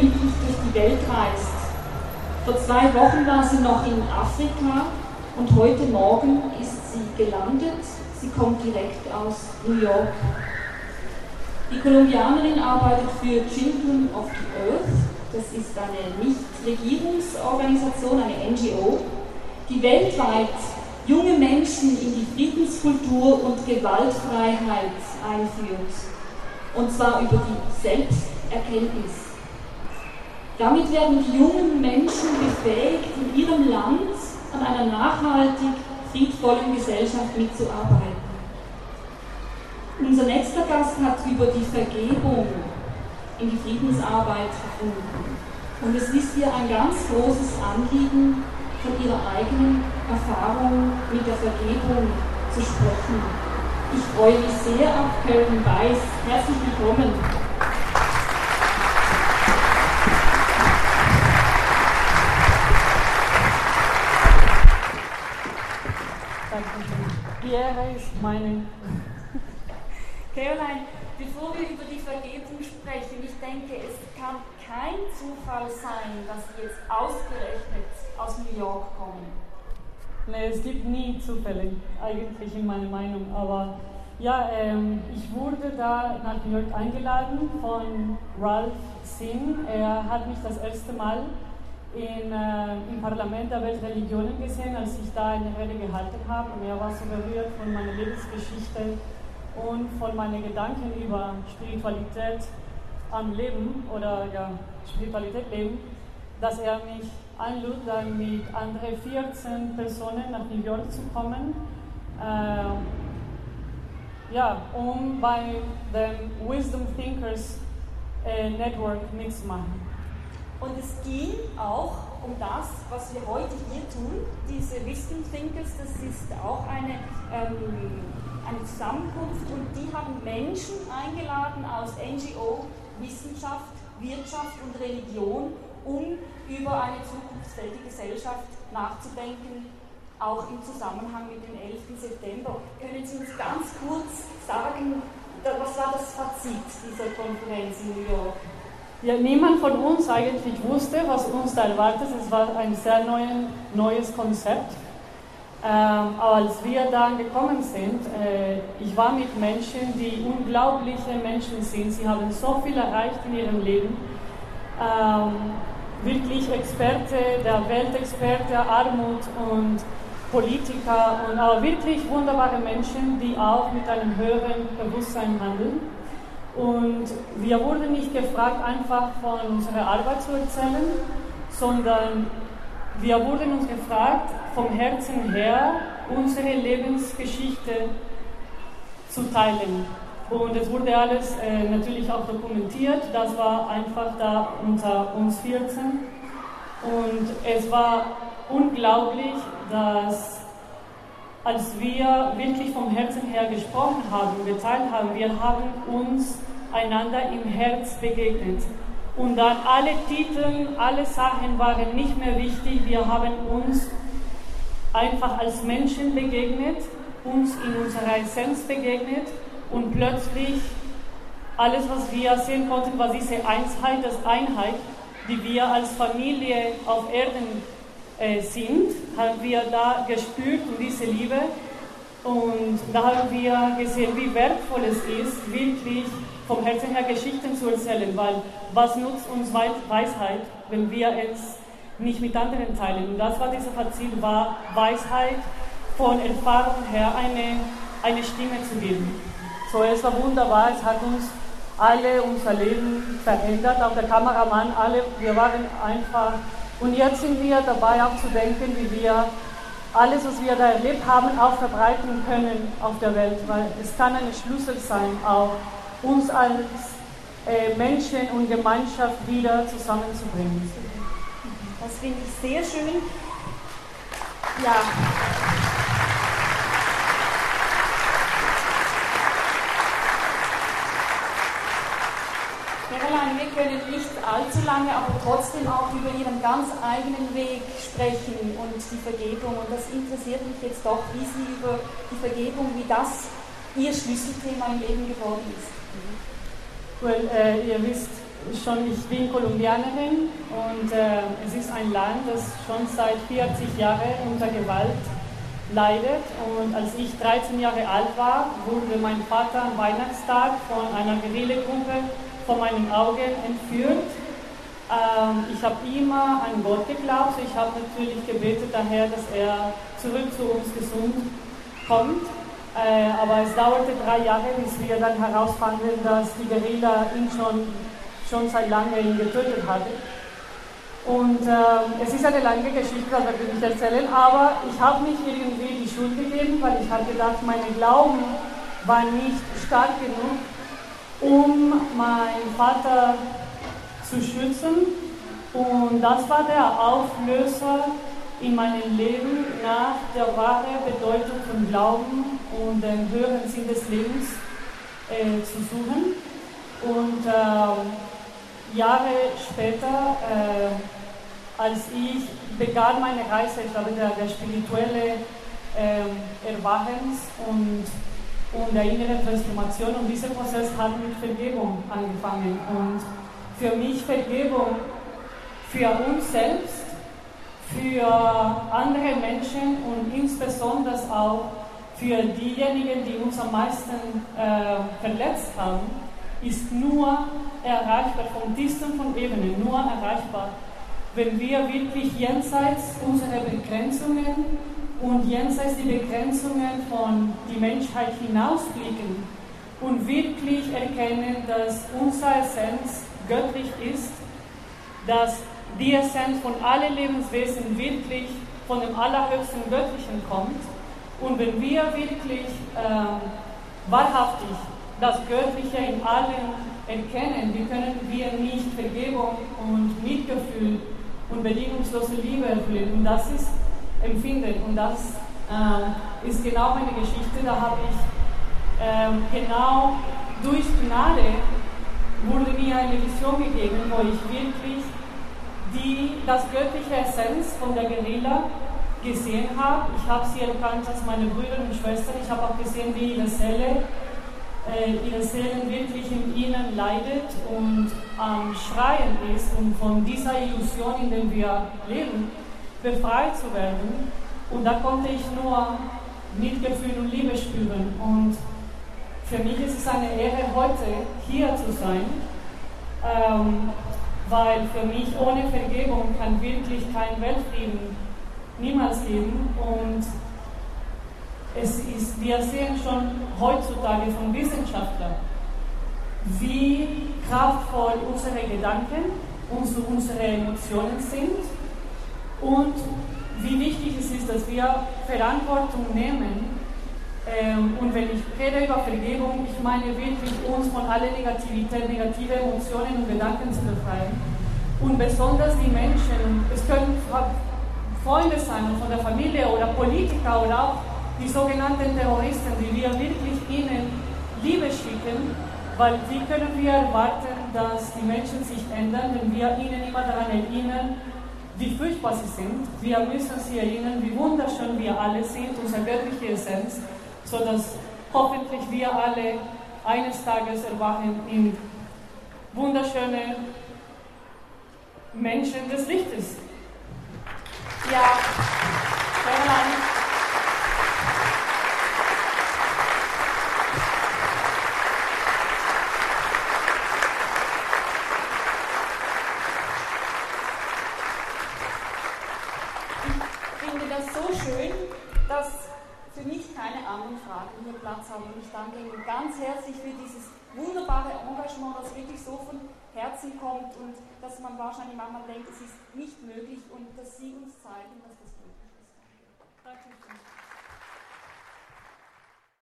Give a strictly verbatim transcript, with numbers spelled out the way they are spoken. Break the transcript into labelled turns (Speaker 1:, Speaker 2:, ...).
Speaker 1: wöchentlich durch die Welt reist. Vor zwei Wochen war sie noch in Afrika und heute Morgen ist sie gelandet. Sie kommt direkt aus New York. Die Kolumbianerin arbeitet für Children of the Earth. Das ist eine Nichtregierungsorganisation, eine N G O, die weltweit junge Menschen in die Friedenskultur und Gewaltfreiheit einführt. Und zwar über die Selbsterkenntnis. Damit werden die jungen Menschen befähigt, in ihrem Land an einer nachhaltig friedvollen Gesellschaft mitzuarbeiten. Unser nächster Gast hat über die Vergebung in die Friedensarbeit gefunden. Und es ist ihr ein ganz großes Anliegen, von ihrer eigenen Erfahrung mit der Vergebung zu sprechen. Ich freue mich sehr auf Karen Weiss. Herzlich willkommen.
Speaker 2: Die Ehre ist meine.
Speaker 1: Caroline, bevor wir über die Vergebung sprechen, ich denke, es kann kein Zufall sein, dass Sie jetzt ausgerechnet aus New York kommen.
Speaker 2: Nee, es gibt nie Zufälle, eigentlich in meiner Meinung. Aber ja, ähm, ich wurde da nach New York eingeladen von Ralph Singh. Er hat mich das erste Mal in, äh, im Parlament der Weltreligionen gesehen, als ich da eine Rede gehalten habe. Und er war so berührt von meiner Lebensgeschichte und von meinen Gedanken über Spiritualität am Leben oder ja, Spiritualität leben, dass er mich einlud, dann mit anderen vierzehn Personen nach New York zu kommen, äh, ja, um bei dem Wisdom Thinkers äh, Network mitzumachen.
Speaker 1: Und es ging auch um das, was wir heute hier tun. Diese Wisdom Thinkers, das ist auch eine, ähm, eine Zusammenkunft und die haben Menschen eingeladen aus N G O, Wissenschaft, Wirtschaft und Religion, um über eine zukunftsfähige Gesellschaft nachzudenken, auch im Zusammenhang mit dem elften September. Können Sie uns ganz kurz sagen, was war das Fazit dieser Konferenz in New York?
Speaker 2: Ja, niemand von uns eigentlich wusste, was uns da erwartet. Es war ein sehr neuen, neues Konzept. Ähm, aber als wir da gekommen sind, äh, ich war mit Menschen, die unglaubliche Menschen sind. Sie haben so viel erreicht in ihrem Leben. Ähm, wirklich Experte, der Weltexperte, Armut und Politiker, und aber wirklich wunderbare Menschen, die auch mit einem höheren Bewusstsein handeln. Und wir wurden nicht gefragt, einfach von unserer Arbeit zu erzählen, sondern wir wurden uns gefragt, vom Herzen her unsere Lebensgeschichte zu teilen. Und es wurde alles äh, natürlich auch dokumentiert, das war einfach da unter uns vierzehn. Und es war unglaublich, dass als wir wirklich vom Herzen her gesprochen haben, geteilt haben, wir haben uns einander im Herz begegnet. Und dann alle Titel, alle Sachen waren nicht mehr wichtig, wir haben uns einfach als Menschen begegnet, uns in unserer Essenz begegnet und plötzlich alles, was wir sehen konnten, war diese Einheit, das Einheit, die wir als Familie auf Erden äh, sind, haben wir da gespürt und diese Liebe. Und da haben wir gesehen, wie wertvoll es ist, wirklich vom Herzen her Geschichten zu erzählen, weil was nutzt uns Weisheit, wenn wir es nicht mit anderen teilen? Und das war dieser Fazit, war Weisheit von Erfahrung her eine, eine Stimme zu geben. So, es war wunderbar, es hat uns alle unser Leben verändert, auch der Kameramann, alle, wir waren einfach, und jetzt sind wir dabei auch zu denken, wie wir alles, was wir da erlebt haben, auch verbreiten können auf der Welt, weil es kann ein Schlüssel sein, auch uns als äh, Menschen und Gemeinschaft wieder zusammenzubringen.
Speaker 1: Das finde ich sehr schön. Ja. Caroline, wir können nicht allzu lange, aber trotzdem auch über Ihren ganz eigenen Weg sprechen und die Vergebung. Und das interessiert mich jetzt doch, wie Sie über die Vergebung, wie das Ihr Schlüsselthema im Leben geworden ist.
Speaker 2: Well, äh, ihr wisst, schon, ich bin Kolumbianerin und äh, es ist ein Land, das schon seit vierzig Jahren unter Gewalt leidet. Und als ich dreizehn Jahre alt war, wurde mein Vater am Weihnachtstag von einer Guerillagruppe vor meinen Augen entführt. Ähm, ich habe immer an Gott geglaubt, ich habe natürlich gebetet daher, dass er zurück zu uns gesund kommt. Äh, aber es dauerte drei Jahre, bis wir dann herausfanden, dass die Guerilla ihn schon, schon seit langem getötet hatte. Und äh, es ist eine lange Geschichte, das werde ich erzählen, aber ich habe nicht irgendwie die Schuld gegeben, weil ich habe gedacht, mein Glauben war nicht stark genug, um meinen Vater zu schützen. Und das war der Auflöser in meinem Leben, nach der wahren Bedeutung von Glauben und dem höheren Sinn des Lebens äh, zu suchen. Und äh, Jahre später, äh, als ich begann meine Reise, ich glaube, der, der spirituelle äh, Erwachens und, und der inneren Transformation, und dieser Prozess hat mit Vergebung angefangen. Und für mich Vergebung für uns selbst, für andere Menschen und insbesondere auch für diejenigen, die uns am meisten äh, verletzt haben, ist nur erreichbar, vom tiefsten von Ebenen, nur erreichbar, wenn wir wirklich jenseits unserer Begrenzungen und jenseits die Begrenzungen von der Menschheit hinausblicken und wirklich erkennen, dass unsere Essenz göttlich ist, dass die Essenz von allen Lebenswesen wirklich von dem Allerhöchsten Göttlichen kommt. Und wenn wir wirklich äh, wahrhaftig das Göttliche in allen erkennen, wie können wir nicht Vergebung und Mitgefühl und bedingungslose Liebe erfüllen. Und das ist Empfinden. Und das äh, ist genau meine Geschichte. Da habe ich äh, genau durch Gnade wurde mir eine Vision gegeben, wo ich wirklich die, das göttliche Essenz von der Guerilla gesehen habe. Ich habe sie erkannt als meine Brüder und Schwestern. Ich habe auch gesehen, wie ihre Seele, äh, ihre Seele wirklich im Inneren leidet und am ähm, Schreien ist, um von dieser Illusion, in der wir leben, befreit zu werden. Und da konnte ich nur Mitgefühl und Liebe spüren. Und für mich ist es eine Ehre, heute hier zu sein. Ähm, weil für mich ohne Vergebung kann wirklich kein Weltfrieden niemals geben. Und es ist, wir sehen schon heutzutage von Wissenschaftlern, wie kraftvoll unsere Gedanken und unsere Emotionen sind und wie wichtig es ist, dass wir Verantwortung nehmen. Ähm, und wenn ich rede über Vergebung, ich meine wirklich, uns von aller Negativität, negative Emotionen und Gedanken zu befreien. Und besonders die Menschen, es können Freunde sein von der Familie oder Politiker oder auch die sogenannten Terroristen, die wir wirklich ihnen Liebe schicken, weil wie können wir erwarten, dass die Menschen sich ändern, wenn wir ihnen immer daran erinnern, wie furchtbar sie sind. Wir müssen sie erinnern, wie wunderschön wir alle sind, unsere göttliche Essenz, sodass hoffentlich wir alle eines Tages erwachen in wunderschöne Menschen des Lichtes. Ja, vielen Dank.
Speaker 1: Ich finde das so schön, dass für mich keine anderen Fragen hier Platz haben. Und ich danke Ihnen ganz herzlich für dieses wunderbare Engagement, das wirklich so von Herzen kommt und dass man wahrscheinlich manchmal denkt, es ist nicht möglich und dass Sie uns zeigen, dass das möglich ist. Danke. Danke.